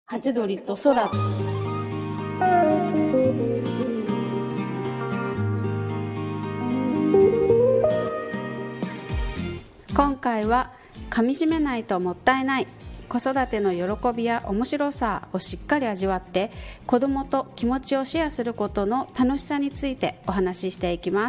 ハチドリと空。今回は噛み締めないともったいない、子育ての喜びや面白さをしっかり味わって子どもと気持ちをシェアすることの楽しさについてお話ししていきます。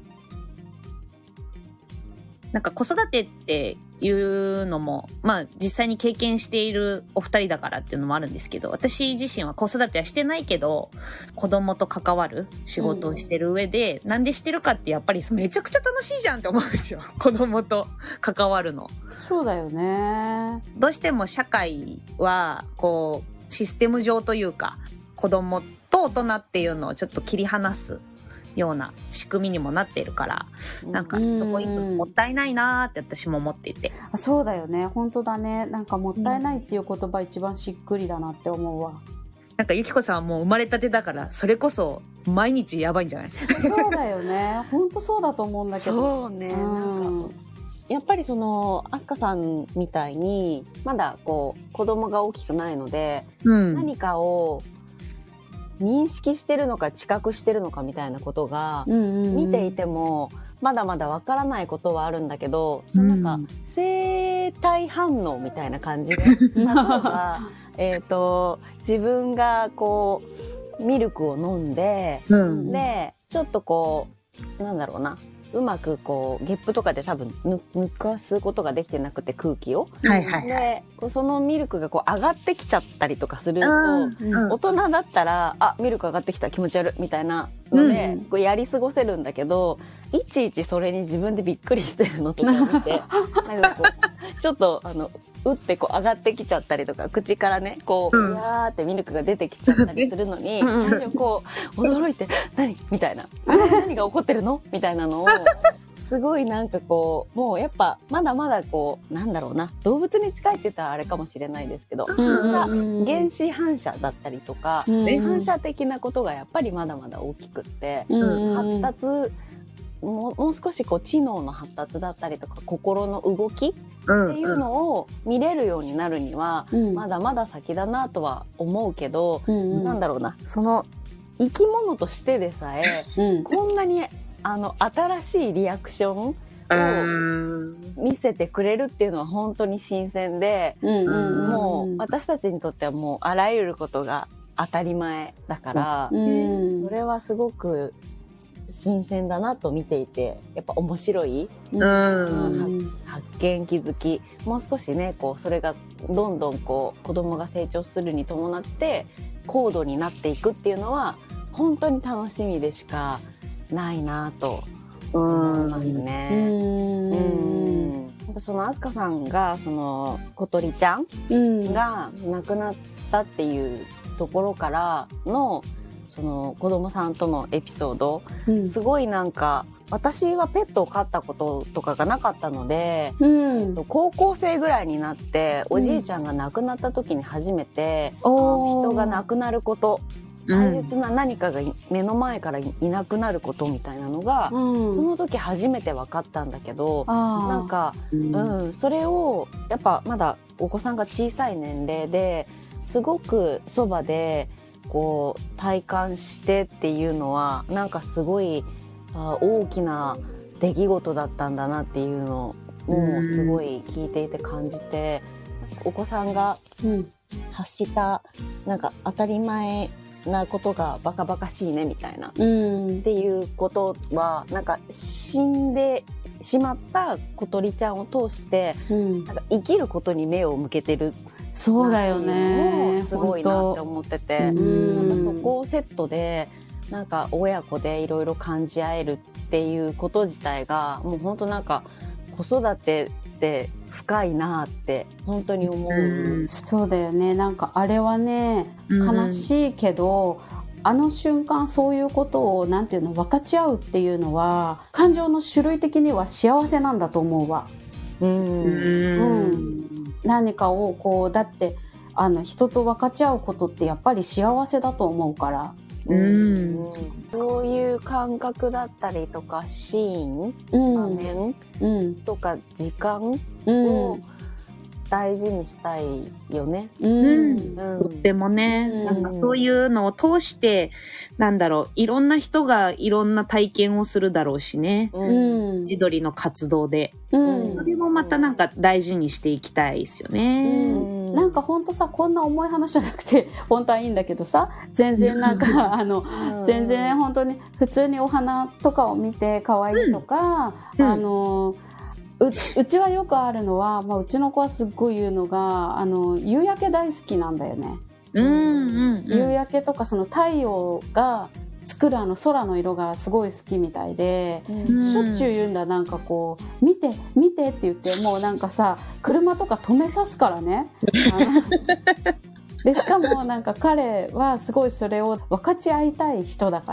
なんか子育てっていうのも実際に経験しているお二人だからっていうのもあるんですけど、私自身は子育てはしてないけど子供と関わる仕事をしてる上で、なんでしてるかってやっぱりめちゃくちゃ楽しいじゃんって思うんですよ。子供と関わるの。 そうだよね。 どうしても社会はこうシステム上というか、子供と大人っていうのをちょっと切り離すような仕組みにもなっているから、なんかそこいつももったいないなーって私も思っていて。 そうだよね、本当だね。なんかもったいないっていう言葉一番しっくりだなって思うわ。 なんかゆきこさんはもう生まれたてだからそれこそ毎日やばいんじゃない？ そうだよね、本当そうだと思うんだけど。 そうね、なんかやっぱりそのあすかさんみたいにまだこう子供が大きくないので、何かを認識してるのか知覚してるのかみたいなことが見ていてもまだまだわからないことはあるんだけど、そのなんか生体反応みたいな感じで例えば自分がこうミルクを飲んで、でちょっとこうなんだろうな、うまくこうゲップとかで多分抜かすことができてなくて空気を、でそのミルクがこう上がってきちゃったりとかすると、大人だったらミルク上がってきた気持ち悪いみたいなので、こうやり過ごせるんだけど、いちいちそれに自分でびっくりしてるのとか見てなんかこうちょっと打ってこう上がってきちゃったりとか、口からねこううわーってミルクが出てきちゃったりするのに、最初こう驚いて何みたいな、何が起こってるのみたいなのをすごいなんかこう、もうやっぱまだまだこうなんだろうな、動物に近いって言ったらあれかもしれないですけど、原始反射だったりとか、反射的なことがやっぱりまだまだ大きくって、発達もう少しこう知能の発達だったりとか心の動きっていうのを見れるようになるには、まだまだ先だなとは思うけど、なんだろうな、その生き物としてでさえ、こんなに新しいリアクションを見せてくれるっていうのは本当に新鮮で、もう私たちにとってはもうあらゆることが当たり前だから、それはすごく新鮮だなと見ていて、やっぱ面白い、発見気づき、もう少しねこうそれがどんどんこう子供が成長するに伴って高度になっていくっていうのは本当に楽しみでしかないなと思いますね。そのあすかさんがその小鳥ちゃんが亡くなったっていうところからのその子供さんとのエピソード、すごいなんか私はペットを飼ったこととかがなかったので、高校生ぐらいになっておじいちゃんが亡くなった時に初めて、人が亡くなること、大切な何かが目の前からいなくなることみたいなのが、その時初めて分かったんだけど、なんか、それをやっぱまだお子さんが小さい年齢ですごくそばでこう体感してっていうのはなんかすごい大きな出来事だったんだなっていうのをすごい聞いていて感じて、お子さんが発したなんか当たり前なことがバカバカしいねみたいな、っていうことはなんか死んでしまった小鳥ちゃんを通して、なんか生きることに目を向けてる、 そうだよね、 すごいなって思ってて、なんかそこをセットでなんか親子でいろいろ感じ合えるっていうこと自体がもう本当なんか子育てって深いなって本当に思う。 そうだよね、なんかあれはね悲しいけど、あの瞬間そういうことをなんていうの分かち合うっていうのは感情の種類的には幸せなんだと思うわ。何かをこうだって人と分かち合うことってやっぱり幸せだと思うから、 そういう感覚だったりとかシーン、場面、とか時間を大事にしたいよね。 とってもね、なんかそういうのを通して、いろんな人がいろんな体験をするだろうしね。千鳥の活動で。それもまたなんか大事にしていきたいですよね。 なんかほんとさ、こんな重い話じゃなくて本当はいいんだけどさ、全然なんか全然本当に普通にお花とかを見て可愛いとか、うちはよくあるのは、うちの子はすっごい言うのが夕焼け大好きなんだよね。夕焼けとかその太陽が作る空の色がすごい好きみたいで、しょっちゅう言うんだ。なんかこう見て見てって言って、もうなんかさ車とか止めさすからねでしかもなんか彼はすごいそれを分かち合いたい人だから、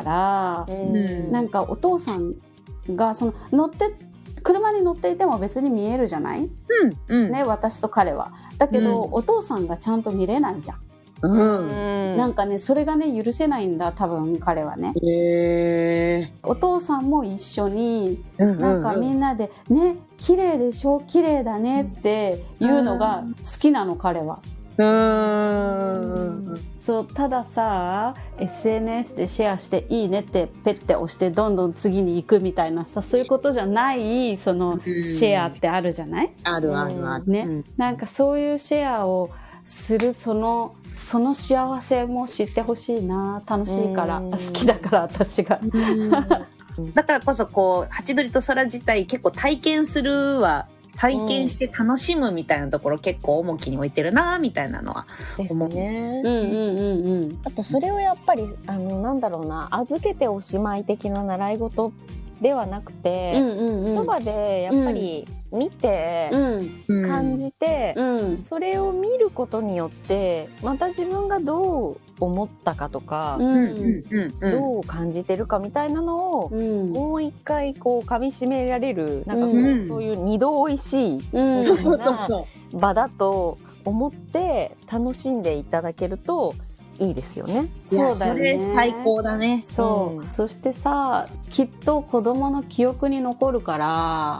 なんかお父さんがその車に乗っていても別に見えるじゃない、ね、私と彼は。だけど、お父さんがちゃんと見れないじゃん。なんかね、それがね許せないんだ多分彼はね。お父さんも一緒になんかみんなでね、綺麗でしょ、綺麗だねっていうのが好きなの彼は。そう、たださ SNS でシェアしていいねってペッて押してどんどん次に行くみたいなさ、そういうことじゃないそのシェアってあるじゃない？ あるね、なんかそういうシェアをするその幸せも知ってほしいな。楽しいから好きだから私がだからこそこうハチドリと空自体結構体験して楽しむみたいなところ結構重きに置いてるなみたいなのは思うんですね。 あとそれをやっぱり預けておしまい的な習い事ではなくて、そばでやっぱり見て、感じて、それを見ることによってまた自分がどう思ったかとか、どう感じてるかみたいなのを、もう一回こう噛み締められる、なんかこう、そういう二度おいしい場だと思って楽しんでいただけるといいですよね。 そうだよね。 それ最高だね。 そう、そしてさ、きっと子供の記憶に残るから、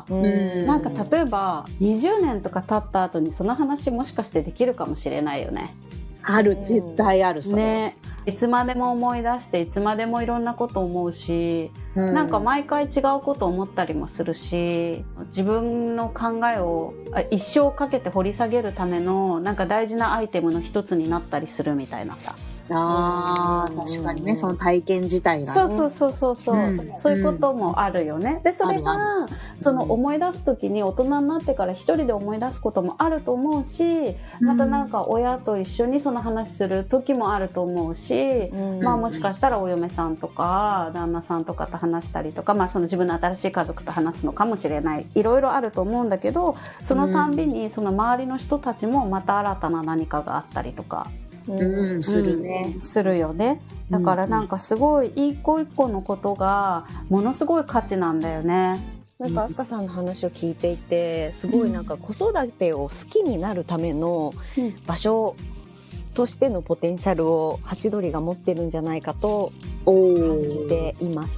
なんか例えば20年とか経った後にその話もしかしてできるかもしれないよね。 ある、絶対ある。それね、いつまでも思い出していつまでもいろんなこと思うし、なんか毎回違うこと思ったりもするし、自分の考えを一生かけて掘り下げるためのなんか大事なアイテムの一つになったりするみたいなさ。 確かにね、その体験自体がね。 そういうこともあるよね。でそれがその思い出す時に大人になってから一人で思い出すこともあると思うし、またなんか親と一緒にその話する時もあると思うし、もしかしたらお嫁さんとか旦那さんとかと話したりとか、その自分の新しい家族と話すのかもしれない。いろいろあると思うんだけど、そのたんびにその周りの人たちもまた新たな何かがあったりとかするね。 するよね。だからなんかすごい一個一個のことがものすごい価値なんだよね。 なんか飛鳥さんの話を聞いていて、すごいなんか子育てを好きになるための場所としてのポテンシャルをハチドリが持ってるんじゃないかと感じています。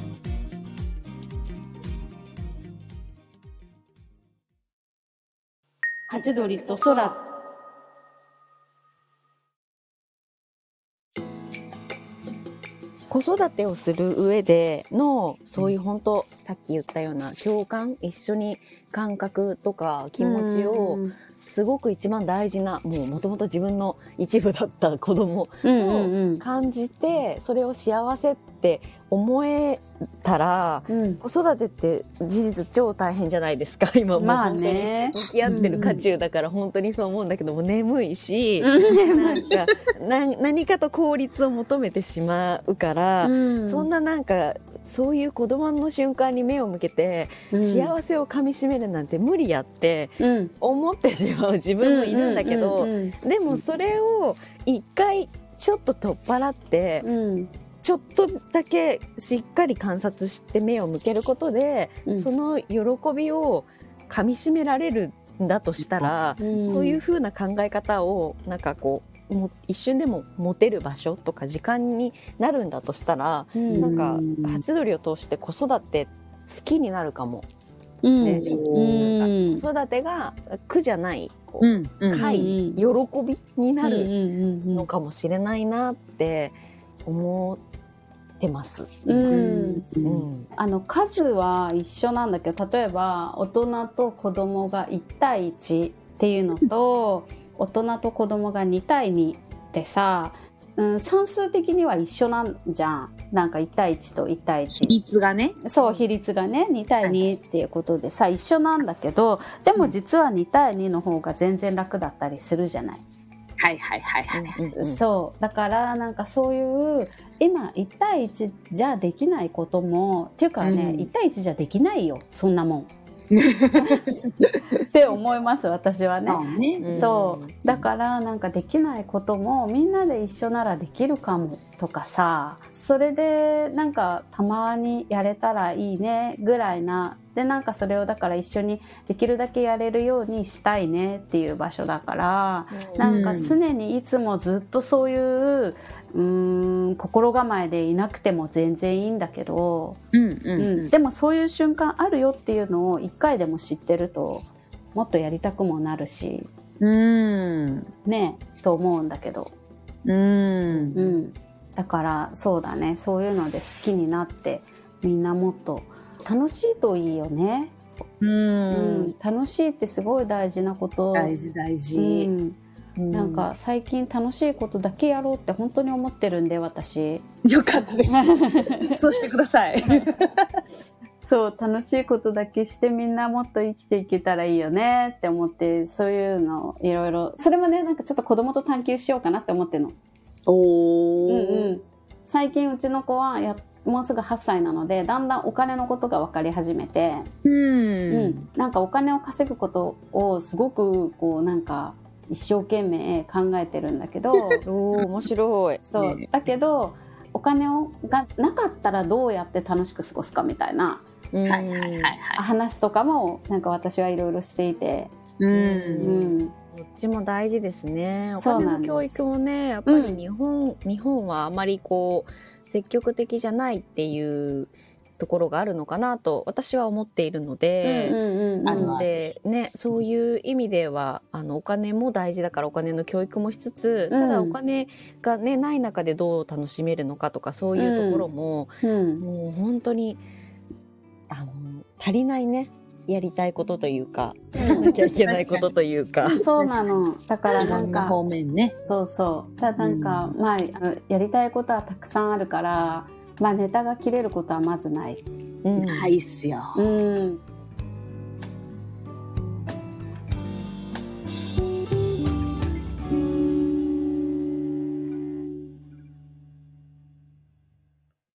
ハチドリと空。 子育てをする上でのそういう本当さっき言ったような共感、一緒に感覚とか気持ちをすごく一番大事な、もともと自分の一部だった子供を感じて、それを幸せって思えたら、子育てって事実超大変じゃないですか。今もう本当に向き合ってる渦中だから本当にそう思うんだけども、眠いし、なんか何かと効率を求めてしまうから、そんななんかそういう子供の瞬間に目を向けて、幸せをかみしめるなんて無理やって思ってしまう自分もいるんだけど、でもそれを一回ちょっと取っ払って、ちょっとだけしっかり観察して目を向けることで、その喜びをかみしめられるんだとしたら、そういう風な考え方をなんかこう一瞬でも持てる場所とか時間になるんだとしたら、なんかハチドリを通して子育て好きになるかも。 ね、 うん子育てが苦じゃないこうう、 ん快、喜びになるのかもしれないなって思ってます。 数は一緒なんだけど、例えば大人と子供が1対1っていうのと大人と子供が2対2ってさ、算数的には一緒なんじゃん。なんか1対1と1対1。 比率がね。 そう、比率がね、2対2っていうことでさ、一緒なんだけど、でも実は2対2の方が全然楽だったりするじゃない。 はいはいはいはい。 そう。だからなんかそういう、今1対1じゃできないことも、っていうかね、1対1じゃできないよ、そんなもん。って思います私はね。そうだからなんかできないこともみんなで一緒ならできるかもとかさ、それでなんかたまにやれたらいいねぐらいなで、なんかそれをだから一緒にできるだけやれるようにしたいねっていう場所だから、なんか常にいつもずっとそういう心構えでいなくても全然いいんだけど、でもそういう瞬間あるよっていうのを一回でも知ってるともっとやりたくもなるし、ねと思うんだけど、だからそうだね、そういうので好きになってみんなもっと楽しいといいよね。楽しいってすごい大事なこと。 大事。 なんか最近楽しいことだけやろうって本当に思ってるんで、私。 よかったです。そうしてください。 そう楽しいことだけしてみんなもっと生きていけたらいいよねって思って、そういうのいろいろ、それもねなんかちょっと子供と探求しようかなって思ってるの。最近うちの子はもうすぐ8歳なので、だんだんお金のことが分かり始めて、なんかお金を稼ぐことをすごくこうなんか一生懸命考えてるんだけど面白い。 そう、だけどお金がなかったらどうやって楽しく過ごすかみたいな話とかもなんか私はいろいろしていて、 どっちも大事ですね。お金の教育もね、やっぱり日本はあまりこう積極的じゃないっていうところがあるのかなと私は思っているので、なのでね、そういう意味ではお金も大事だからお金の教育もしつつ、ただお金がねない中でどう楽しめるのかとか、そういうところも、もう本当に足りないね、やりたいことというか、やらなきゃいけないことというか。 そうなの。だからなんか方面ね。 そうただなんか、まあやりたいことはたくさんあるから、まあネタが切れることはまずない。 ないっすよ。